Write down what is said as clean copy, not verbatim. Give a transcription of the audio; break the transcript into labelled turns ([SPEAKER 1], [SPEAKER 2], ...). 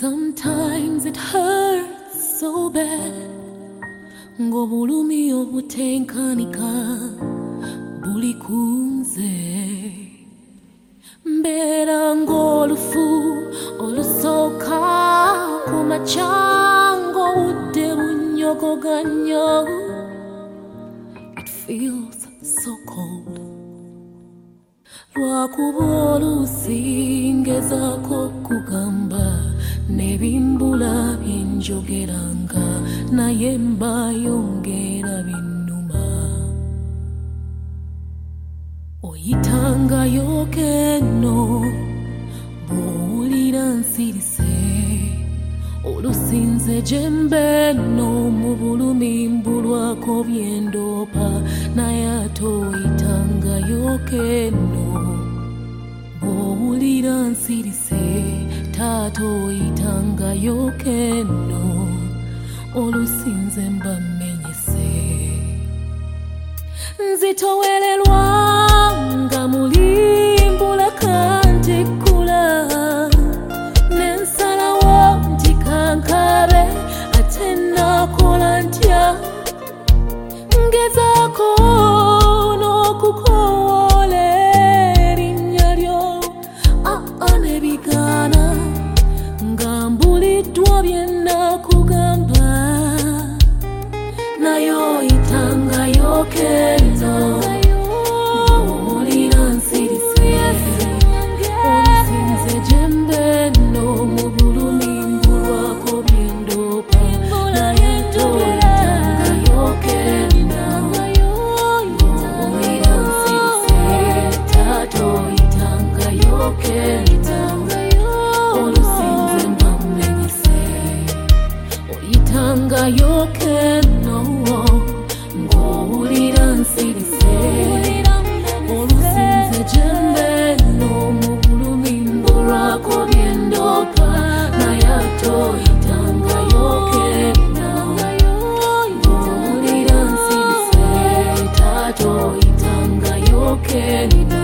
[SPEAKER 1] Sometimes it hurts so bad. Ngobulumi obutenkanika buli kunze. Mbera ng'olufu olusoka ku machango udde bunyogoganya. It feels so cold. Lwakuba olusingezaako kugamba nebimbula byenjogeranga naye mbayongera binnuma. Oyitangayo keno bw'owulira nsirise olusinze jembe no mu bulumi mbulwako byendoopa naye ate oyitangayo keno bw'owulira nsirise taata oyitangayo keno olusinze mba mmenyese. Nzitowererwa nga mulimbula kantikula nensalawo nti kankabe ate nakola ntya ngezaako n'okukoola erinnya lyo nebigaana nga mbuliddwa bye nakugamba naye oyitangayo keno owulira nsirise olusinze jembe no mu bulumi mbulwako byendoopa naye toyitangayo keno owulira nsirise taata oyitangayo keno olusinze mba mmenyese. Oyitangayo keno ng'owulira nsirise olusinze jembe no mu bulumi mbulwako byendoopa naye ate oyitangayo keno ng'owulira nsirise taata oyitangayo keno